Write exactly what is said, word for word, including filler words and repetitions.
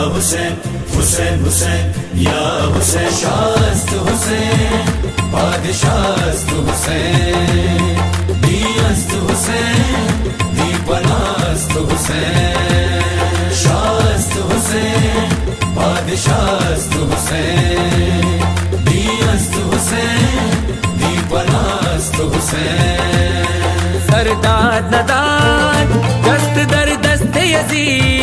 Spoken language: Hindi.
हुसैन हुसैन हुसैन या हुसैन शास्त हुसैन बादशास्त हुसैन दीनस्त हुसैन दीपनास्त हुसैन शास्त हुसैन बादशास्त हुसैन दीनस्त हुसैन दीपनास्त हुसैन सरदार नदान दस्त दर दस्त यजीद